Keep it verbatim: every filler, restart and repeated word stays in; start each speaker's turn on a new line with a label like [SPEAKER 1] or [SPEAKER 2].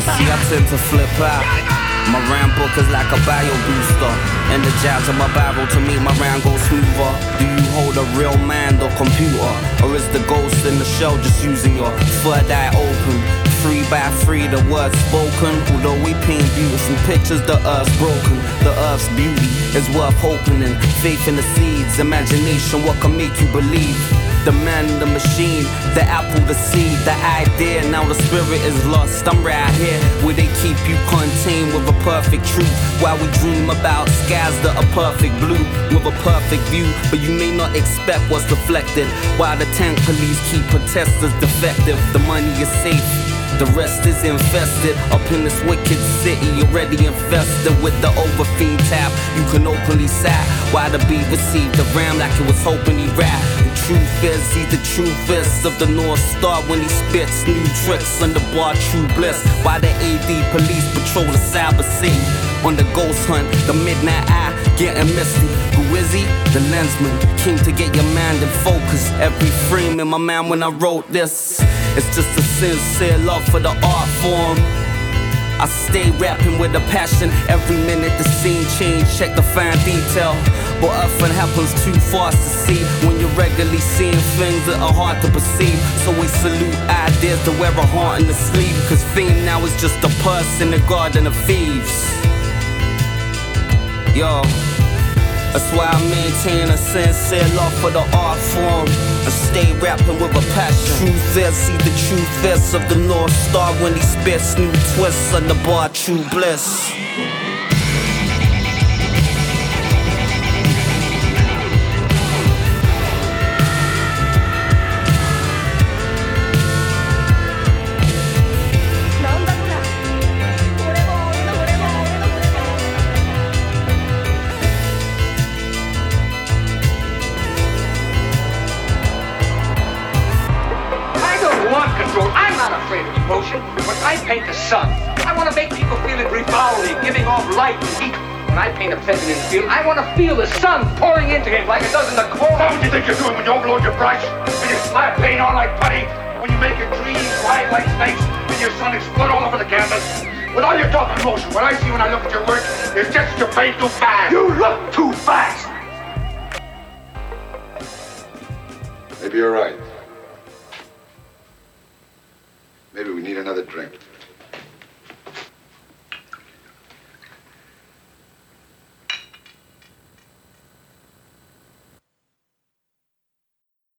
[SPEAKER 1] See, I tend to flip out. My round book is like a bio booster. Energize on my barrel to make my round go smoother. Do you hold a real mind or computer? Or is the ghost in the shell just using your third eye open? Free by free, the words spoken. Although we paint beautiful pictures, the earth's broken. The earth's beauty is worth hoping in. Faith in the seeds, imagination, what can make you believe? The man, the machine, the apple, the seed, the idea. Now the spirit is lost. I'm right here where they keep you contained with a perfect truth. While we dream about skies that are perfect blue with a perfect view, but you may not expect what's reflected. While the tank police keep protesters defective, the money is safe. The rest is infested. Up in this wicked city, already infested with the overfeed tap. You can openly sigh while the beat received the ram like it was hoping he rap. The truth is, he's the truest of the North Star when he spits new tricks on the bar, true bliss. While the A D police patrol the cyber city on the ghost hunt, the midnight eye getting misty. Who is he? The lensman, king to get your mind in focus. Every frame in my mind when I wrote this, it's just a sincere love for the art form. I stay rapping with a passion. Every minute the scene change, check the fine detail. But often happens too fast to see when you're regularly seeing things that are hard to perceive. So we salute ideas to wear a heart in the sleeve, cause fame now is just a purse in the garden of thieves. Yo, that's why I maintain a sincere love for the art form and stay rapping with a passion. Truth is, see the truth is of the North Star when he spits new twists on the bar, true bliss.
[SPEAKER 2] I'm not afraid of emotion. When I paint the sun, I want to make people feel it revolving, giving off light and heat. When I paint a peasant in the field, I want to feel the sun pouring into him like it does in the core.
[SPEAKER 3] What would you think you're doing when you overload your brush? When you slap paint on like putty? When you make your trees ride like snakes? And your sun explode all over the canvas? With all your talk emotion, what I see when I look at your work is just you paint too fast. You look too fast. Maybe you're right. Maybe we need another drink.